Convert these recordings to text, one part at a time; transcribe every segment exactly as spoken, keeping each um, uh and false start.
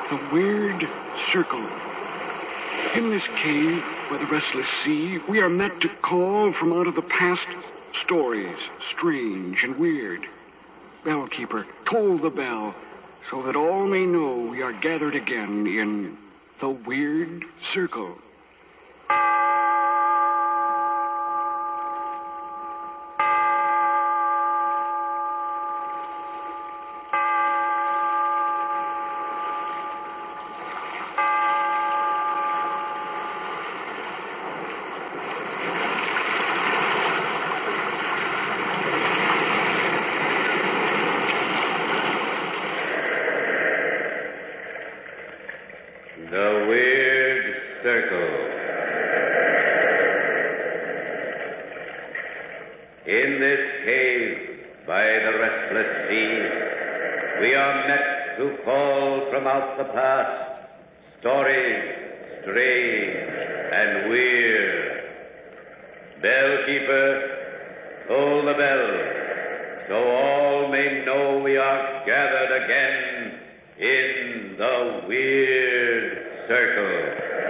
The Weird Circle. In this cave by the restless sea, we are met to call from out of the past stories, strange and weird. Bellkeeper, toll the bell, so that all may know we are gathered again in the Weird Circle. The Weird Circle. In this cave by the restless sea, we are met to call from out the past stories strange and weird. Bellkeeper, toll the bell, so all may know we are gathered again in the Weird Circle.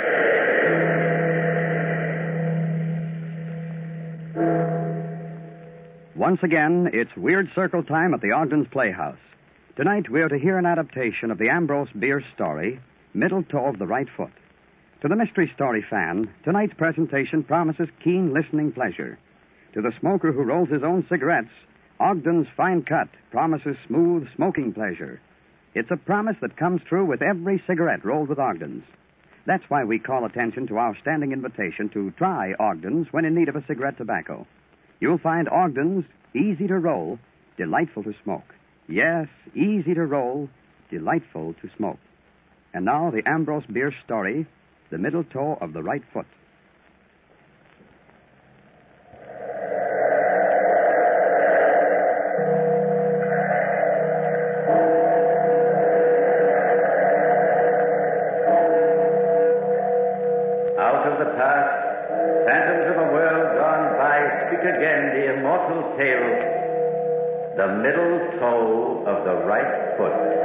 Once again, it's Weird Circle time at the Ogden's Playhouse. Tonight, we're to hear an adaptation of the Ambrose Bierce story, Middle Toe of the Right Foot. To the mystery story fan, tonight's presentation promises keen listening pleasure. To the smoker who rolls his own cigarettes, Ogden's Fine Cut promises smooth smoking pleasure. It's a promise that comes true with every cigarette rolled with Ogden's. That's why we call attention to our standing invitation to try Ogden's when in need of a cigarette tobacco. You'll find Ogden's easy to roll, delightful to smoke. Yes, easy to roll, delightful to smoke. And now the Ambrose Bierce story, The Middle Toe of the Right Foot. Out of the past, phantoms of a world gone by, speak again the immortal tale, The Middle Toe of the Right Foot.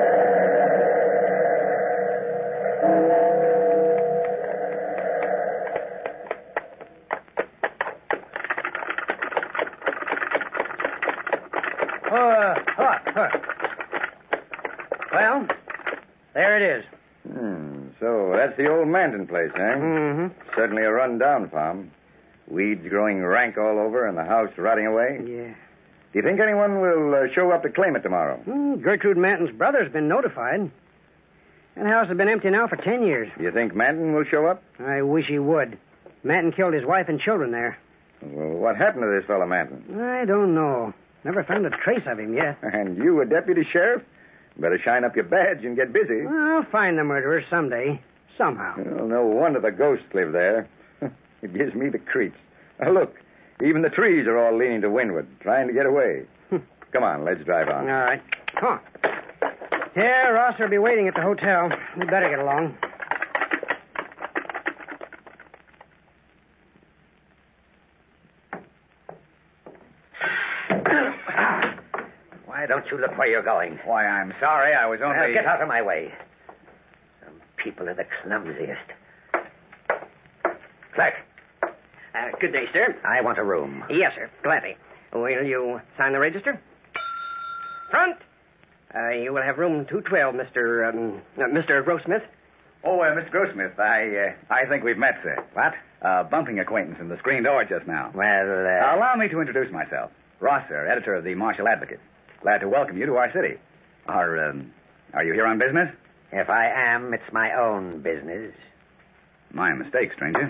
Uh, huh, huh. Well, there it is. Hmm, so that's the old Manton place, eh? Mm-hmm. Certainly a run-down farm. Weeds growing rank all over and the house rotting away. Yeah. Do you think anyone will uh, show up to claim it tomorrow? Mm, Gertrude Manton's brother's been notified. That house has been empty now for ten years. You think Manton will show up? I wish he would. Manton killed his wife and children there. Well, what happened to this fellow Manton? I don't know. Never found a trace of him yet. And you, a deputy sheriff? Better shine up your badge and get busy. I'll find the murderer someday. Somehow. Well, no wonder the ghosts live there. It gives me the creeps. Now, look, even the trees are all leaning to windward, trying to get away. Come on, let's drive on. All right. Come on. Yeah, Ross will be waiting at the hotel. We better get along. Why don't you look where you're going? Why, I'm sorry. I was only... Now, get out of my way. Some people are the clumsiest. Clerk, Uh, good day, sir. I want a room. Yes, sir. Gladly. Will you sign the register? Front! Uh, you will have room two twelve, Mister Um, uh, Mister Grossmith. Oh, uh, Mister Grossmith, I uh, I think we've met, sir. What? A bumping acquaintance in the screen door just now. Well, uh... Allow me to introduce myself. Ross, sir, editor of the Marshall Advocate. Glad to welcome you to our city. Are, um, are you here on business? if I am, it's my own business. My mistake, stranger.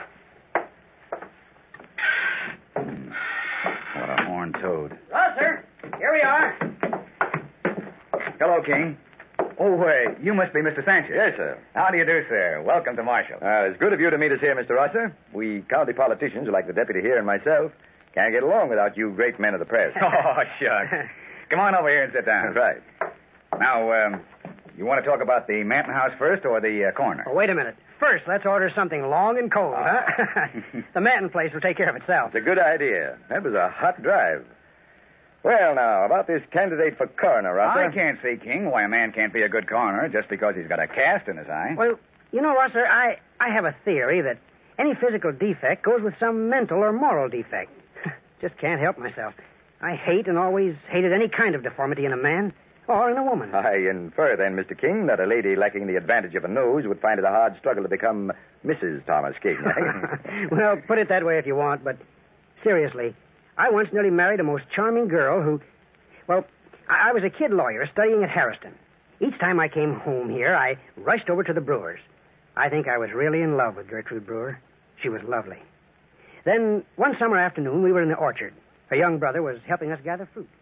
Hmm. What a horned toad. Ross, sir. Here we are. Hello, King. Oh, uh, you must be Mister Sanchez. Yes, sir. How do you do, sir? Welcome to Marshall. Uh, it's good of you to meet us here, Mister Rosser. We county politicians, like the deputy here and myself, can't get along without you great men of the press. Oh, shucks. Come on over here and sit down. That's right. Now, um, you want to talk about the Manton house first or the uh, coroner? Oh, wait a minute. First, let's order something long and cold, huh? The Manton place will take care of itself. It's a good idea. That was a hot drive. Well, now, about this candidate for coroner, Rosser. I can't see, King, why a man can't be a good coroner just because he's got a cast in his eye. Well, you know, Rosser, I, I have a theory that any physical defect goes with some mental or moral defect. Just can't help myself. I hate and always hated any kind of deformity in a man or in a woman. I infer then, Mister King, that a lady lacking the advantage of a nose would find it a hard struggle to become Missus Thomas King. Eh? Well, put it that way if you want, but seriously, I once nearly married a most charming girl who, well, I, I was a kid lawyer studying at Harriston. Each time I came home here, I rushed over to the Brewers. I think I was really in love with Gertrude Brewer. She was lovely. Then, one summer afternoon, we were in the orchard. Her young brother was helping us gather fruit.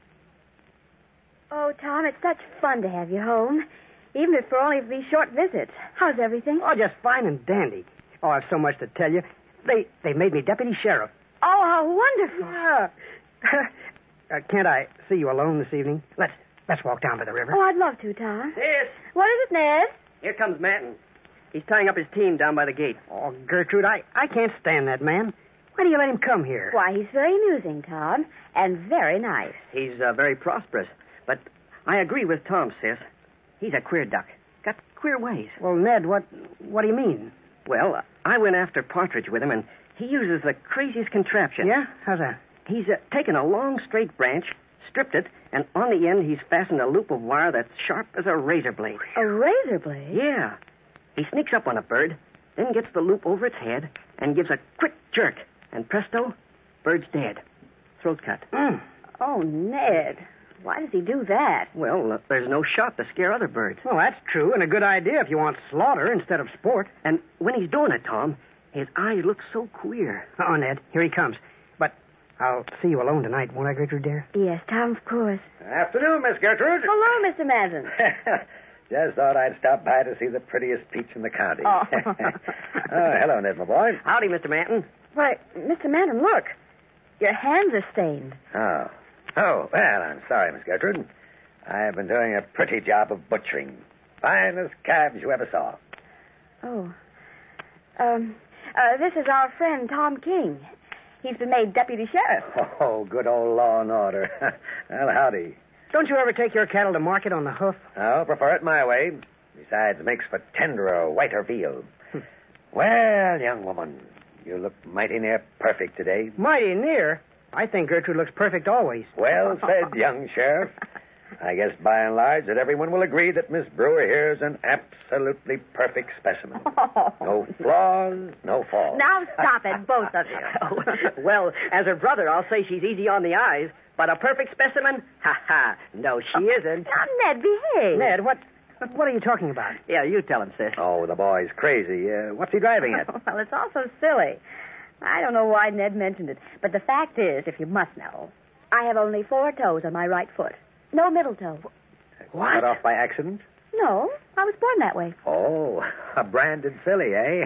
Oh, Tom, it's such fun to have you home, even if for only these short visits. How's everything? Oh, just fine and dandy. Oh, I've so much to tell you. They they made me deputy sheriff. Oh, how wonderful. Yeah. uh, can't I see you alone this evening? Let's let's walk down to the river. Oh, I'd love to, Tom. Yes. What is it, Ned? Here comes Manton. He's tying up his team down by the gate. Oh, Gertrude, I, I can't stand that man. Why do you let him come here? Why, he's very amusing, Tom, and very nice. He's uh, very prosperous. But I agree with Tom, sis. He's a queer duck. Got queer ways. Well, Ned, what what do you mean? Well, I went after Partridge with him, and he uses the craziest contraption. Yeah? How's that? He's uh, taken a long, straight branch, stripped it, and on the end he's fastened a loop of wire that's sharp as a razor blade. A razor blade? Yeah. He sneaks up on a bird, then gets the loop over its head, and gives a quick jerk. And presto, bird's dead. Throat cut. Mm. Oh, Ned. Why does he do that? Well, uh, there's no shot to scare other birds. Well, that's true, and a good idea if you want slaughter instead of sport. And when he's doing it, Tom, his eyes look so queer. Oh, Ned, here he comes. But I'll see you alone tonight, won't I, Gertrude, dear? Yes, Tom, of course. Afternoon, Miss Gertrude. Hello, Mister Manton. Just thought I'd stop by to see the prettiest peach in the county. Oh. Oh, hello, Ned, my boy. Howdy, Mister Manton. Why, Mister Manton, look. Your hands are stained. Oh. Oh, well, I'm sorry, Miss Gertrude. I've been doing a pretty job of butchering. Finest calves you ever saw. Oh. Um, uh, this is our friend, Tom King. He's been made deputy sheriff. Oh, good old law and order. Well, howdy. Don't you ever take your cattle to market on the hoof? Oh, prefer it my way. Besides, makes for tenderer, whiter veal. Well, young woman, you look mighty near perfect today. Mighty near? I think Gertrude looks perfect always. Well said, young sheriff. I guess by and large that everyone will agree that Miss Brewer here is an absolutely perfect specimen. No flaws, no faults. Now stop it, both of you. Well, as her brother, I'll say she's easy on the eyes. But a perfect specimen? Ha ha. No, she isn't. Now, Ned, behave. Ned, what what are you talking about? Yeah, you tell him, sis. Oh, the boy's crazy. Uh, what's he driving at? Well, it's all so silly. I don't know why Ned mentioned it. But the fact is, if you must know, I have only four toes on my right foot. No middle toe. What? Cut off by accident? No, I was born that way. Oh, a branded filly, eh?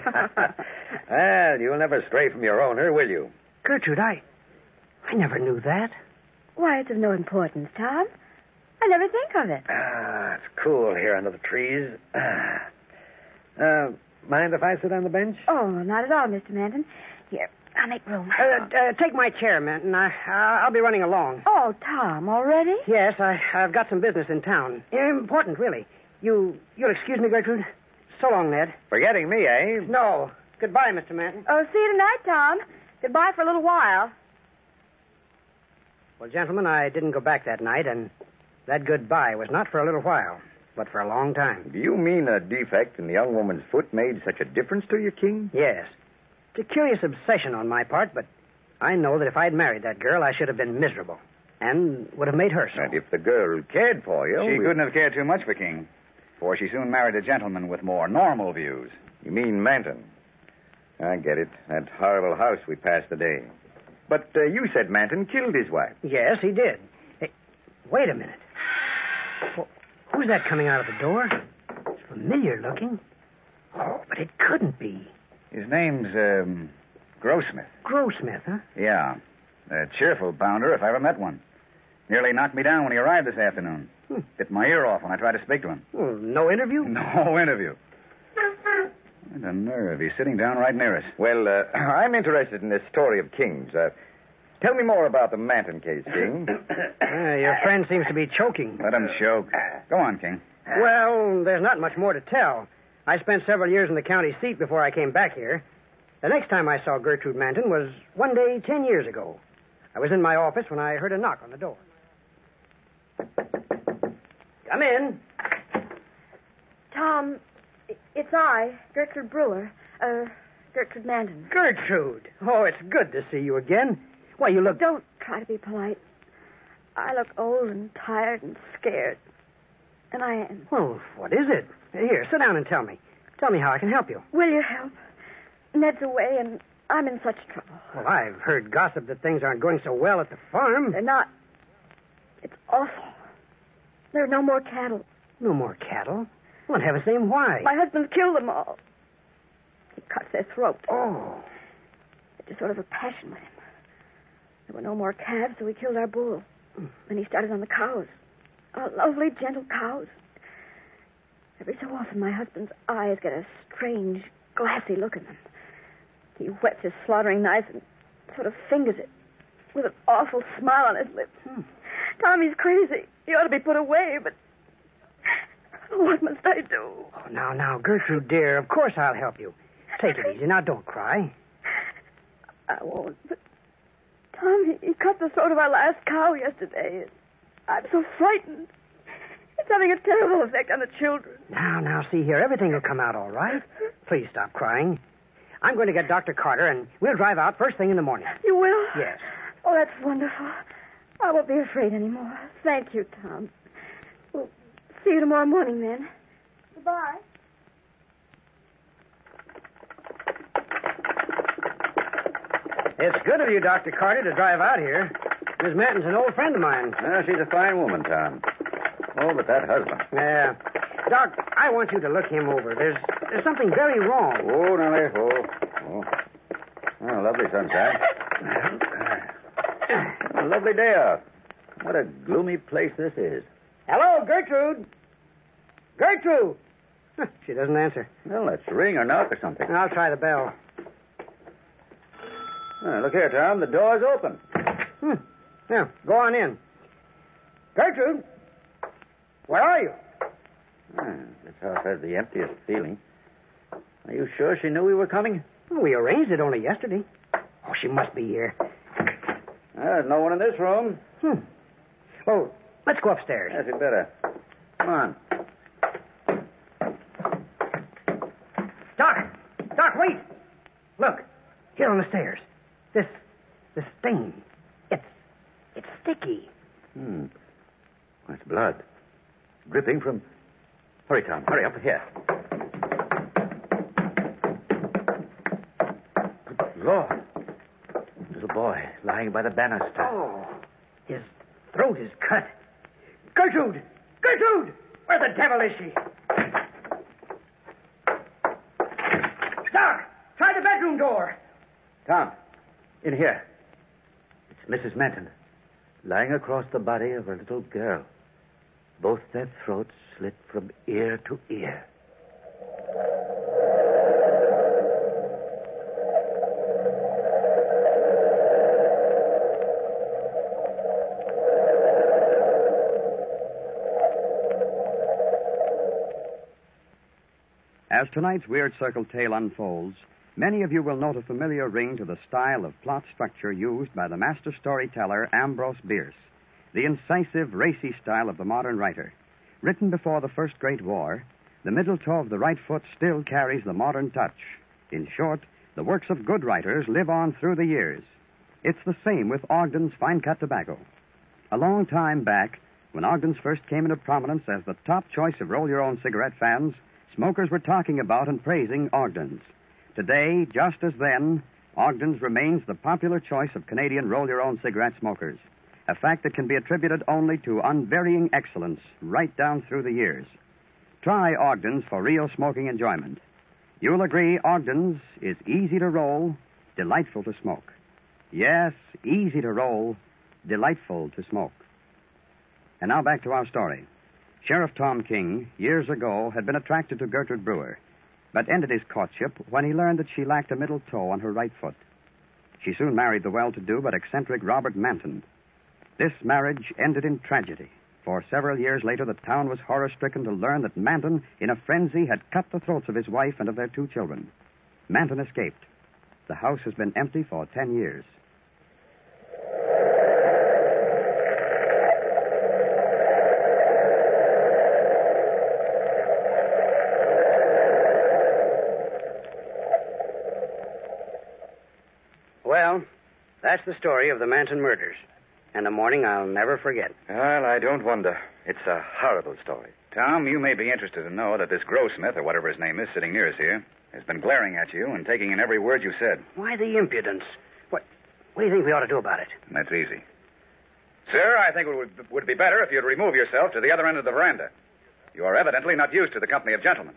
Well, you'll never stray from your owner, will you? Gertrude, I... I never knew that. Why, it's of no importance, Tom. I never think of it. Ah, it's cool here under the trees. Uh, mind if I sit on the bench? Oh, not at all, Mister Manton. Here, I'll make room. Uh, uh, take my chair, Manton. I, uh, I'll be running along. Oh, Tom, already? Yes, I, I've got some business in town. Important, really. You, you'll excuse me, Gertrude? So long, Ned. Forgetting me, eh? No. Goodbye, Mister Manton. Oh, see you tonight, Tom. Goodbye for a little while. Well, gentlemen, I didn't go back that night, and that goodbye was not for a little while, but for a long time. Do you mean a defect in the young woman's foot made such a difference to you, King? Yes. It's a curious obsession on my part, but I know that if I'd married that girl, I should have been miserable, and would have made her so. And if the girl cared for you... She we... couldn't have cared too much for King, for she soon married a gentleman with more normal views. You mean Manton? I get it. That horrible house we passed today. But uh, you said Manton killed his wife. Yes, he did. Hey, wait a minute. Well, who's that coming out of the door? It's familiar looking. Oh, but it couldn't be. His name's, um, Grossmith. Grossmith, huh? Yeah. A cheerful bounder if I ever met one. Nearly knocked me down when he arrived this afternoon. Hmm. Bit my ear off when I tried to speak to him. Well, no interview? No interview. What a nerve. He's sitting down right near us. Well, uh, I'm interested in this story of King's. Uh, Tell me more about the Manton case, King. Uh, your friend seems to be choking. Let him choke. Go on, King. Well, there's not much more to tell. I spent several years in the county seat before I came back here. The next time I saw Gertrude Manton was one day ten years ago. I was in my office when I heard a knock on the door. Come in. Tom, it's I, Gertrude Brewer. Uh, Gertrude Manton. Gertrude. Oh, it's good to see you again. Why, you look... Don't try to be polite. I look old and tired and scared. And I am. Well, what is it? Here, sit down and tell me. Tell me how I can help you. Will you help? Ned's away, and I'm in such trouble. Well, I've heard gossip that things aren't going so well at the farm. They're not. It's awful. There are no more cattle. No more cattle? Well, in heaven's name, why? My husband's killed them all. He cuts their throats. Oh. It's a sort of a passion with him. There were no more calves, so he killed our bull. Then he started on the cows. Our lovely, gentle cows. Every so often, my husband's eyes get a strange, glassy look in them. He whets his slaughtering knife and sort of fingers it with an awful smile on his lips. Hmm. Tommy's crazy. He ought to be put away, but what must I do? Oh, now, now, Gertrude, dear, of course I'll help you. Take it easy. Now, don't cry. I won't, but Tom, he, he cut the throat of our last cow yesterday. I'm so frightened. It's having a terrible effect on the children. Now, now, see here. Everything will come out all right. Please stop crying. I'm going to get Doctor Carter, and we'll drive out first thing in the morning. You will? Yes. Oh, that's wonderful. I won't be afraid anymore. Thank you, Tom. Well, see you tomorrow morning, then. Goodbye. It's good of you, Doctor Carter, to drive out here. Miss Manton's an old friend of mine. Well, she's a fine woman, Tom. Oh, but that husband. Yeah. Doc, I want you to look him over. There's there's something very wrong. Oh, Nellie, oh. Oh, oh lovely sunshine. A lovely day out. What a gloomy place this is. Hello, Gertrude. Gertrude. Huh, she doesn't answer. Well, let's ring or knock or something. I'll try the bell. Oh, look here, Tom. The door's open. Hmm. Now, go on in. Gertrude, where are you? Oh, this house has the emptiest feeling. Are you sure she knew we were coming? Well, we arranged it only yesterday. Oh, she must be here. Well, there's no one in this room. Hmm. Oh, let's go upstairs. Yes, you'd better. Come on. Doc! Doc, wait! Look, here on the stairs. This, this stain. It's, it's sticky. Hmm. That's blood. Dripping from... Hurry, Tom. Hurry up here. Good Lord. Little boy lying by the banister. Oh, his throat is cut. Gertrude! Gertrude! Where the devil is she? Doc, try the bedroom door. Tom, in here. It's Missus Manton, lying across the body of her little girl. Both their throats slit from ear to ear. As tonight's Weird Circle tale unfolds, many of you will note a familiar ring to the style of plot structure used by the master storyteller Ambrose Bierce, the incisive, racy style of the modern writer. Written before the First Great War, the middle toe of the right foot still carries the modern touch. In short, the works of good writers live on through the years. It's the same with Ogden's Fine Cut Tobacco. A long time back, when Ogden's first came into prominence as the top choice of roll-your-own cigarette fans, smokers were talking about and praising Ogden's. Today, just as then, Ogden's remains the popular choice of Canadian roll-your-own cigarette smokers, a fact that can be attributed only to unvarying excellence right down through the years. Try Ogden's for real smoking enjoyment. You'll agree Ogden's is easy to roll, delightful to smoke. Yes, easy to roll, delightful to smoke. And now back to our story. Sheriff Tom King, years ago, had been attracted to Gertrude Brewer, but ended his courtship when he learned that she lacked a middle toe on her right foot. She soon married the well-to-do but eccentric Robert Manton. This marriage ended in tragedy, for several years later the town was horror-stricken to learn that Manton, in a frenzy, had cut the throats of his wife and of their two children. Manton escaped. The house has been empty for ten years. Well, that's the story of the Manton murders. And a morning I'll never forget. Well, I don't wonder. It's a horrible story. Tom, you may be interested to know that this Grossmith, or whatever his name is, sitting near us here, has been glaring at you and taking in every word you said. Why the impudence? What What do you think we ought to do about it? That's easy. Sir, I think it would, would be better if you'd remove yourself to the other end of the veranda. You are evidently not used to the company of gentlemen.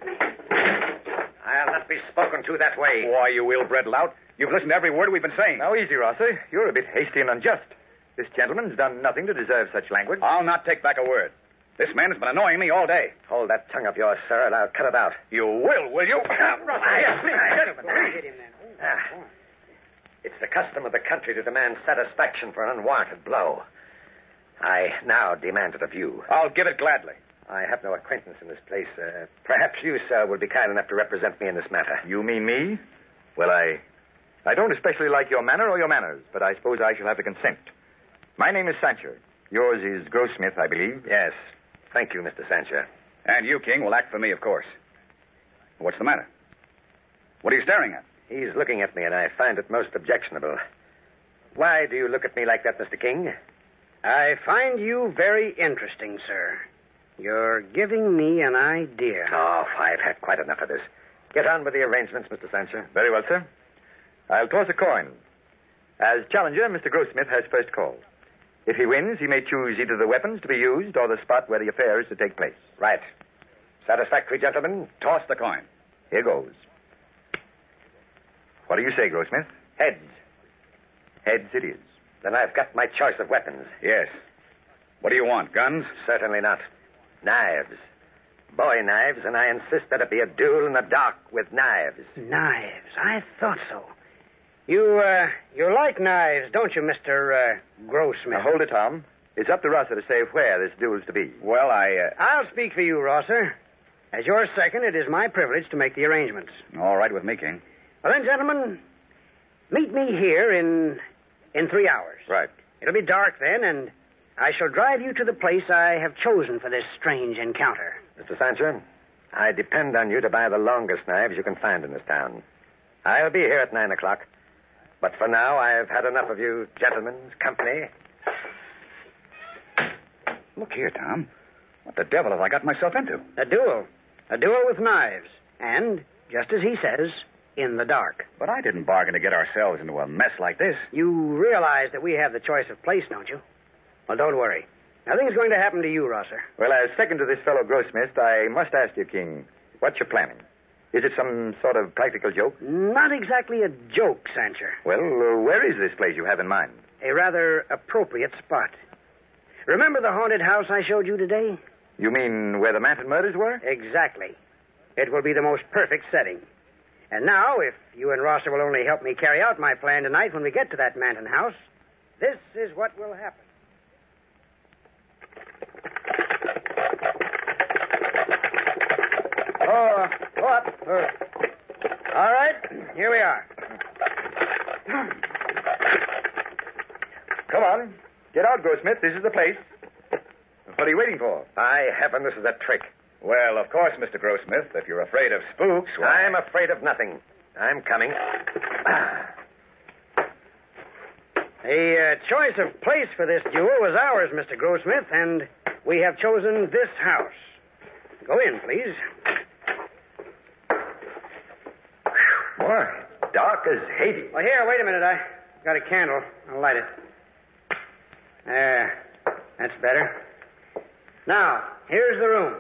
I'll not be spoken to that way. Why, you ill-bred lout. You've listened to every word we've been saying. Now, easy, Rosser. You're a bit hasty and unjust. This gentleman's done nothing to deserve such language. I'll not take back a word. This man has been annoying me all day. Hold that tongue of yours, sir, and I'll cut it out. You will, will you? Rosser, please, gentlemen. Hit him, then. Ah, it's the custom of the country to demand satisfaction for an unwarranted blow. I now demand it of you. I'll give it gladly. I have no acquaintance in this place. Uh, perhaps you, sir, will be kind enough to represent me in this matter. You mean me? Well, I... I don't especially like your manner or your manners, but I suppose I shall have to consent. My name is Sancher. Yours is Grossmith, I believe. Yes. Thank you, Mister Sancher. And you, King, will act for me, of course. What's the matter? What are you staring at? He's looking at me, and I find it most objectionable. Why do you look at me like that, Mister King? I find you very interesting, sir. You're giving me an idea. Oh, I've had quite enough of this. Get on with the arrangements, Mister Sancher. Very well, sir. I'll toss a coin. As challenger, Mister Grossmith has first call. If he wins, he may choose either the weapons to be used or the spot where the affair is to take place. Right. Satisfactory, gentlemen? Toss the coin. Here goes. What do you say, Grossmith? Heads. Heads it is. Then I've got my choice of weapons. Yes. What do you want, guns? Certainly not. Knives. Bowie knives, and I insist that it be a duel in the dark with knives. Knives? I thought so. You, uh, you like knives, don't you, Mister Uh, Grossmith? Now, hold it, Tom. It's up to Rosser to say where this duel's to be. Well, I, uh... I'll speak for you, Rosser. As your second, it is my privilege to make the arrangements. All right with me, King. Well, then, gentlemen, meet me here in... in three hours. Right. It'll be dark then, and I shall drive you to the place I have chosen for this strange encounter. Mister Sancher, I depend on you to buy the longest knives you can find in this town. I'll be here at nine o'clock. But for now, I've had enough of you gentlemen's company. Look here, Tom. What the devil have I got myself into? A duel. A duel with knives. And, just as he says, in the dark. But I didn't bargain to get ourselves into a mess like this. You realize that we have the choice of place, don't you? Well, don't worry. Nothing's going to happen to you, Rosser. Well, as second to this fellow Grossmith, I must ask you, King, what you're planning. Is it some sort of practical joke? Not exactly a joke, Sancher. Well, uh, where is this place you have in mind? A rather appropriate spot. Remember the haunted house I showed you today? You mean where the Manton murders were? Exactly. It will be the most perfect setting. And now, if you and Rosser will only help me carry out my plan tonight when we get to that Manton house, this is what will happen. Oh, go up. All right, here we are. Come on. Get out, Grossmith. This is the place. What are you waiting for? By heaven, this is a trick. Well, of course, Mister Grossmith, if you're afraid of spooks, why... I'm afraid of nothing. I'm coming. The uh, choice of place for this duel was ours, Mister Grossmith, and we have chosen this house. Go in, please. Boy, dark as Hades. Well, here, wait a minute. I got a candle. I'll light it. There. That's better. Now, here's the room.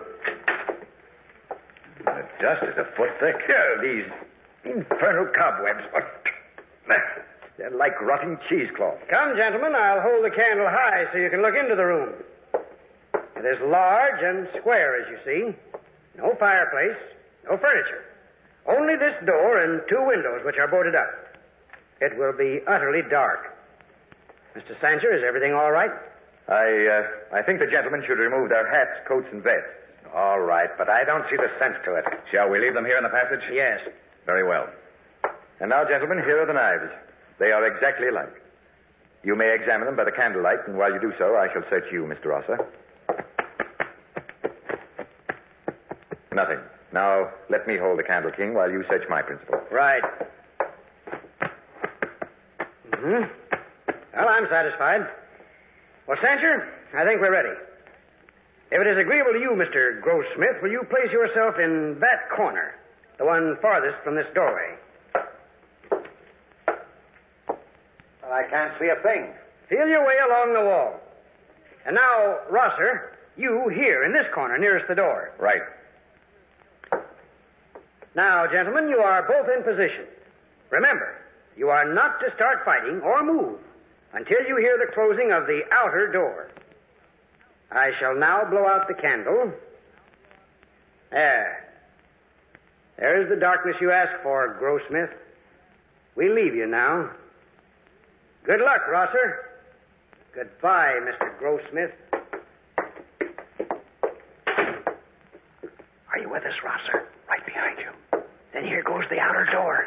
The dust is a foot thick. Yeah, these infernal cobwebs. They're like rotting cheesecloth. Come, gentlemen, I'll hold the candle high so you can look into the room. It is large and square, as you see. No fireplace, no furniture. Only this door and two windows, which are boarded up. it will be utterly dark. Mister Sancher, is everything all right? I, uh, I think the gentlemen should remove their hats, coats, and vests. All right, but I don't see the sense to it. Shall we leave them here in the passage? Yes. Very well. And now, gentlemen, here are the knives. They are exactly alike. You may examine them by the candlelight, and while you do so, I shall search you, Mister Rosser. Nothing. Now, let me hold the candle, King, while you search my principal. Right. Mm-hmm. Well, I'm satisfied. Well, Sancher, I think we're ready. If it is agreeable to you, Mister Grossmith, will you place yourself in that corner, the one farthest from this doorway? Well, I can't see a thing. Feel your way along the wall. And now, Rosser, you here in this corner, nearest the door. Right. Now, gentlemen, you are both in position. Remember, you are not to start fighting or move until you hear the closing of the outer door. I shall now blow out the candle. There. There's the darkness you asked for, Grossmith. We leave you now. Good luck, Rosser. Goodbye, Mister Grossmith. Are you with us, Rosser? Right behind you. Then here goes the outer door.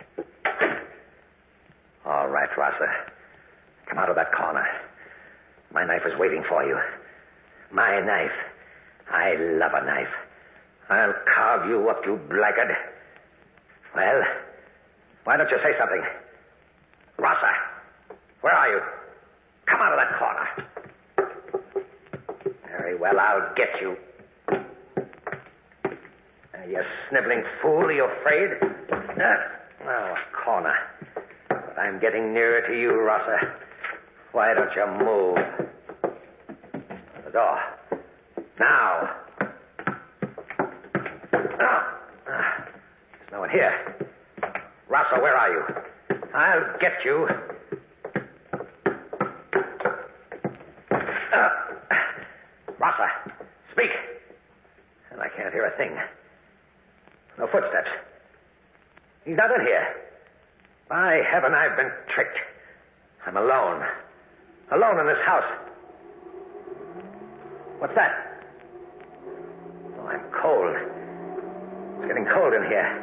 All right, Rosser. Come out of that corner. My knife is waiting for you. My knife. I love a knife. I'll carve you up, you blackguard. Well, why don't you say something? Rosser, where are you? Come out of that corner. Very well, I'll get you. Uh, you sniveling fool, are you afraid? Uh, oh, a corner. But I'm getting nearer to you, Rosser. Why don't you move? The door. Now. Oh. There's no one here. Rosser, where are you? I'll get you. Uh, Rosser, speak. And I can't hear a thing. No footsteps. He's not in here. By heaven, I've been tricked. I'm alone. Alone in this house. What's that? Oh, I'm cold. It's getting cold in here.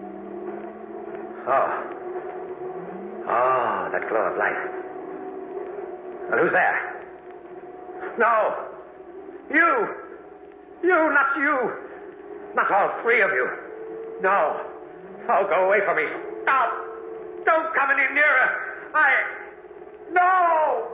Oh. Oh, that glow of light. Well, who's there? No. You. You, not you. Not all three of you. No. Oh, go away from me. Stop. Don't come any nearer. I... No!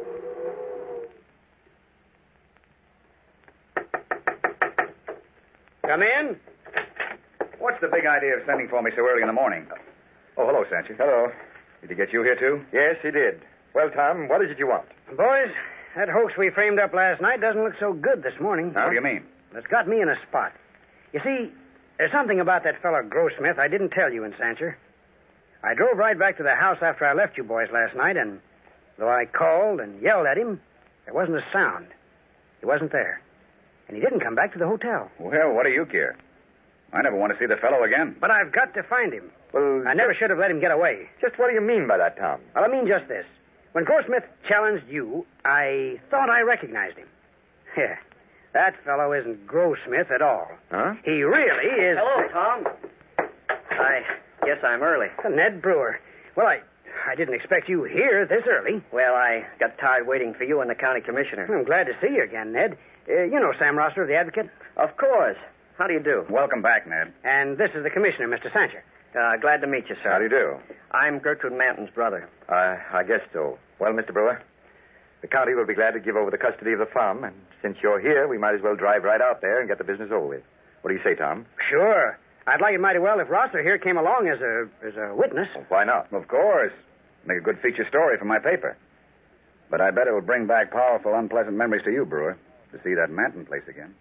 Come in. What's the big idea of sending for me so early in the morning? Oh, hello, Sancher. Hello. Did he get you here, too? Yes, he did. Well, Tom, what is it you want? Boys, that hoax we framed up last night doesn't look so good this morning. Huh? What do you mean? It's got me in a spot. You see, there's something about that fellow Grossmith I didn't tell you in Sancher. I drove right back to the house after I left you boys last night, and though I called and yelled at him, there wasn't a sound. He wasn't there. And he didn't come back to the hotel. Well, what do you care? I never want to see the fellow again. But I've got to find him. Well, I never should have let him get away. Just what do you mean by that, Tom? Well, I mean just this. When Grossmith challenged you, I thought I recognized him. Yeah, that fellow isn't Grossmith at all. Huh? He really is... Hello, Tom. I guess I'm early. Ned Brewer. Well, I I didn't expect you here this early. Well, I got tired waiting for you and the county commissioner. I'm glad to see you again, Ned. Uh, you know Sam Rosser of the Advocate? Of course. How do you do? Welcome back, Ned. And this is the commissioner, Mister Sancher. Uh, glad to meet you, sir. How do you do? I'm Gertrude Manton's brother. Uh, I guess so. Well, Mister Brewer, the county will be glad to give over the custody of the farm, and since you're here, we might as well drive right out there and get the business over with. What do you say, Tom? Sure. I'd like it mighty well if Rosser here came along as a as a witness. Well, why not? Of course. Make a good feature story for my paper. But I bet it will bring back powerful, unpleasant memories to you, Brewer, to see that Manton place again.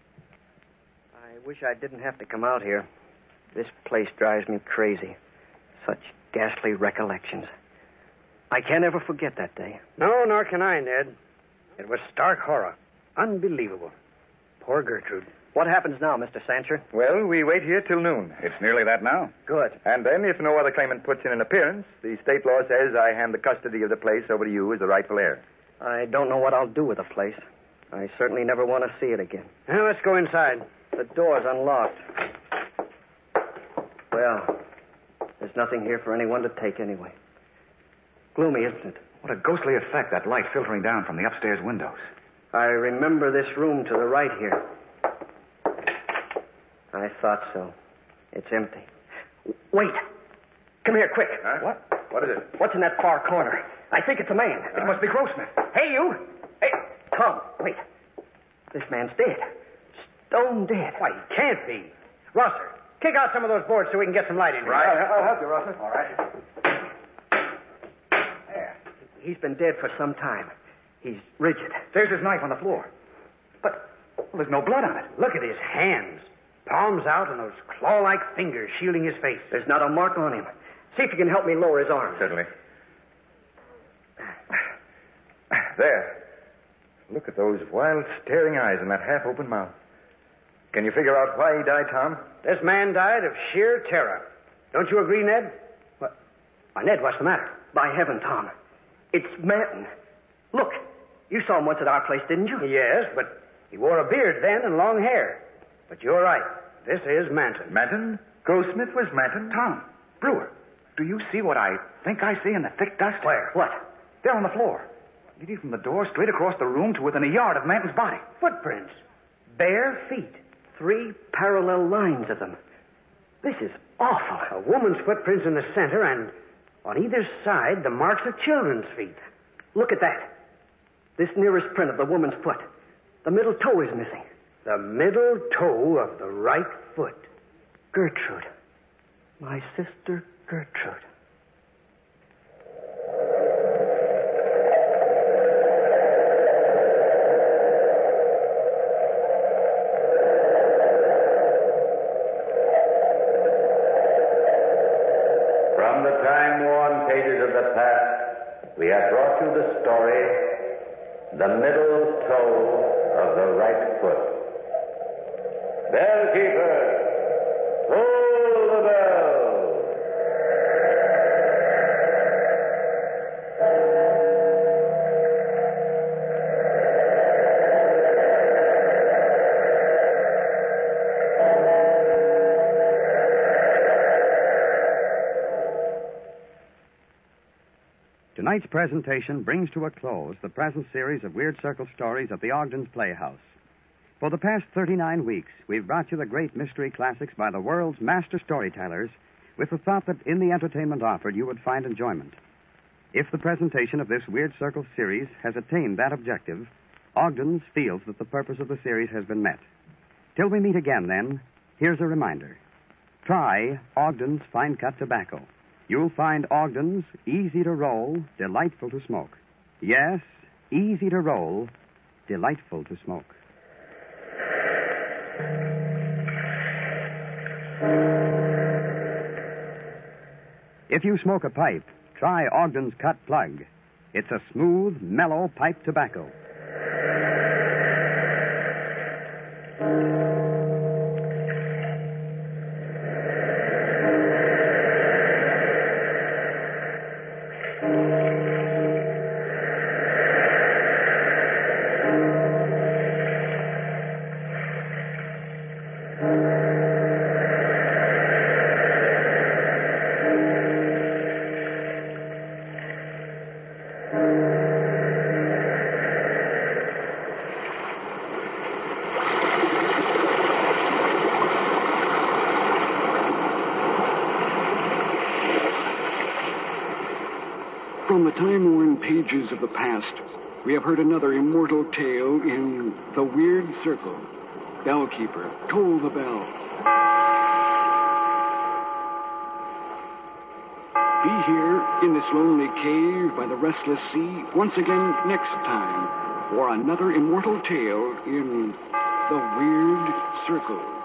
I wish I didn't have to come out here. This place drives me crazy. Such ghastly recollections. I can't ever forget that day. No, nor can I, Ned. It was stark horror. Unbelievable. Poor Gertrude. What happens now, Mister Sancher? Well, we wait here till noon. It's nearly that now. Good. And then, if no other claimant puts in an appearance, the state law says I hand the custody of the place over to you as the rightful heir. I don't know what I'll do with the place. I certainly never want to see it again. Now, let's go inside. The door's unlocked. Well, there's nothing here for anyone to take anyway. Gloomy, isn't it? What a ghostly effect, that light filtering down from the upstairs windows. I remember this room to the right here. I thought so. It's empty. Wait. Come here, quick. Huh? What? What is it? What's in that far corner? I think it's a man. Huh? It must be Grossmith. Hey, you! Hey, Tom, wait. This man's dead. Stone dead. Why, he can't be. Rosser, kick out some of those boards so we can get some light in here. Right. I'll, I'll help you, Rosser. All right. There. He's been dead for some time. He's rigid. There's his knife on the floor. But, well, there's no blood on it. Look at his hands. Palms out and those claw-like fingers shielding his face. There's not a mark on him. See if you can help me lower his arm. Certainly. There. Look at those wild, staring eyes and that half-open mouth. Can you figure out why he died, Tom? This man died of sheer terror. Don't you agree, Ned? What? Why, Ned, what's the matter? By heaven, Tom. It's Manton. Look, you saw him once at our place, didn't you? Yes, but he wore a beard then and long hair. But you're right. This is Manton. Manton? Grossmith was Manton? Tom, Brewer, do you see what I think I see in the thick dust? Where? What? There on the floor. Leading from the door straight across the room to within a yard of Manton's body. Footprints. Bare feet. Three parallel lines of them. This is awful. A woman's footprints in the center, and on either side, the marks of children's feet. Look at that. This nearest print of the woman's foot. The middle toe is missing. The middle toe of the right foot. Gertrude. My sister Gertrude. From the time-worn pages of the past, we have brought you the story, The Middle Toe of the Right Foot. Bellkeeper, pull the bell. Tonight's presentation brings to a close the present series of Weird Circle stories at the Ogden's Playhouse. For the past thirty-nine weeks, we've brought you the great mystery classics by the world's master storytellers with the thought that in the entertainment offered you would find enjoyment. If the presentation of this Weird Circle series has attained that objective, Ogden's feels that the purpose of the series has been met. Till we meet again, then, here's a reminder. Try Ogden's Fine Cut Tobacco. You'll find Ogden's easy to roll, delightful to smoke. Yes, easy to roll, delightful to smoke. If you smoke a pipe, try Ogden's Cut Plug. It's a smooth, mellow pipe tobacco. From the time-worn pages of the past, we have heard another immortal tale in The Weird Circle. Bellkeeper, toll the bell. Be here in this lonely cave by the restless sea once again next time for another immortal tale in The Weird Circle.